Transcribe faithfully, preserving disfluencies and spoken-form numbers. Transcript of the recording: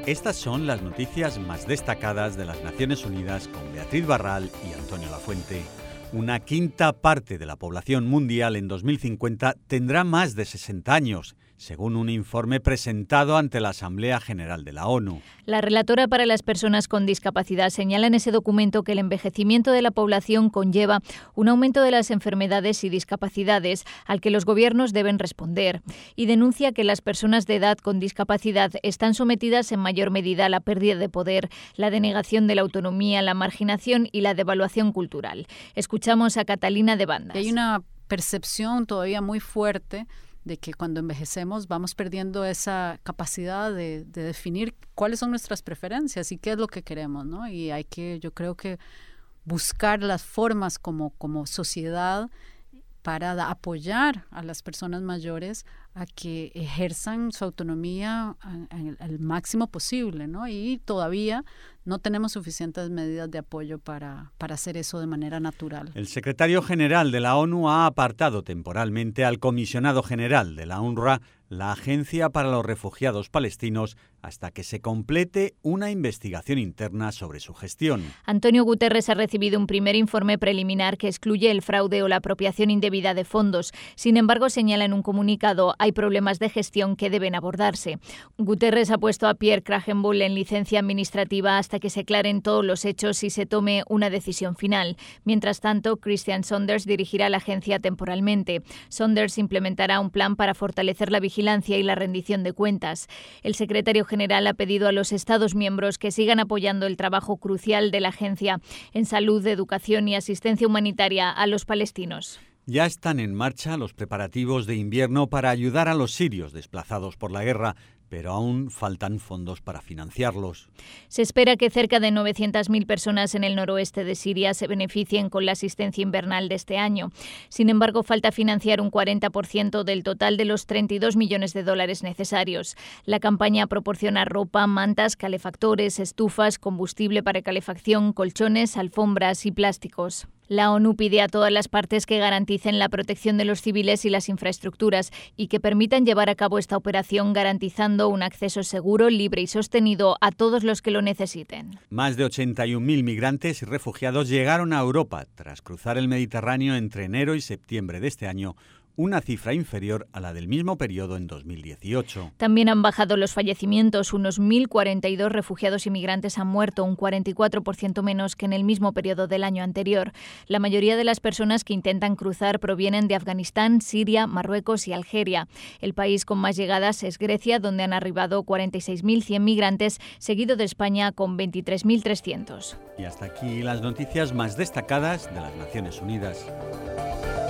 Estas son las noticias más destacadas de las Naciones Unidas con Beatriz Barral y Antonio Lafuente. Una quinta parte de la población mundial en dos mil cincuenta tendrá más de sesenta años, según un informe presentado ante la Asamblea General de la ONU. La relatora para las personas con discapacidad señala en ese documento que el envejecimiento de la población conlleva un aumento de las enfermedades y discapacidades al que los gobiernos deben responder, y denuncia que las personas de edad con discapacidad están sometidas en mayor medida a la pérdida de poder, la denegación de la autonomía, la marginación y la devaluación cultural. Escuchamos a Catalina de Bandas. Hay una percepción todavía muy fuerte de que cuando envejecemos vamos perdiendo esa capacidad de, de definir cuáles son nuestras preferencias y qué es lo que queremos, ¿no? Y hay que, yo creo que buscar las formas como, como sociedad para da, apoyar a las personas mayores a que ejerzan su autonomía al máximo posible, ¿no? Y todavía no tenemos suficientes medidas de apoyo para, para hacer eso de manera natural. El secretario general de la ONU ha apartado temporalmente al comisionado general de la UNRWA, la Agencia para los Refugiados Palestinos, hasta que se complete una investigación interna sobre su gestión. Antonio Guterres ha recibido un primer informe preliminar que excluye el fraude o la apropiación indebida de fondos. Sin embargo, señala en un comunicado, hay problemas de gestión que deben abordarse. Guterres ha puesto a Pierre Krahenbuhl en licencia administrativa hasta que se aclaren todos los hechos y se tome una decisión final. Mientras tanto, Christian Sonders dirigirá la agencia temporalmente. Sonders implementará un plan para fortalecer la vigilancia y la rendición de cuentas. El secretario general ha pedido a los Estados miembros que sigan apoyando el trabajo crucial de la agencia en salud, educación y asistencia humanitaria a los palestinos. Ya están en marcha los preparativos de invierno para ayudar a los sirios desplazados por la guerra, pero aún faltan fondos para financiarlos. Se espera que cerca de novecientas mil personas en el noroeste de Siria se beneficien con la asistencia invernal de este año. Sin embargo, falta financiar un cuarenta por ciento del total de los treinta y dos millones de dólares necesarios. La campaña proporciona ropa, mantas, calefactores, estufas, combustible para calefacción, colchones, alfombras y plásticos. La ONU pide a todas las partes que garanticen la protección de los civiles y las infraestructuras y que permitan llevar a cabo esta operación garantizando un acceso seguro, libre y sostenido a todos los que lo necesiten. Más de ochenta y un mil migrantes y refugiados llegaron a Europa tras cruzar el Mediterráneo entre enero y septiembre de este año, una cifra inferior a la del mismo periodo en dos mil dieciocho. También han bajado los fallecimientos. Unos mil cuarenta y dos refugiados y migrantes han muerto, un cuarenta y cuatro por ciento menos que en el mismo periodo del año anterior. La mayoría de las personas que intentan cruzar provienen de Afganistán, Siria, Marruecos y Algeria. El país con más llegadas es Grecia, donde han arribado cuarenta y seis mil cien migrantes, seguido de España con veintitrés mil trescientos. Y hasta aquí las noticias más destacadas de las Naciones Unidas.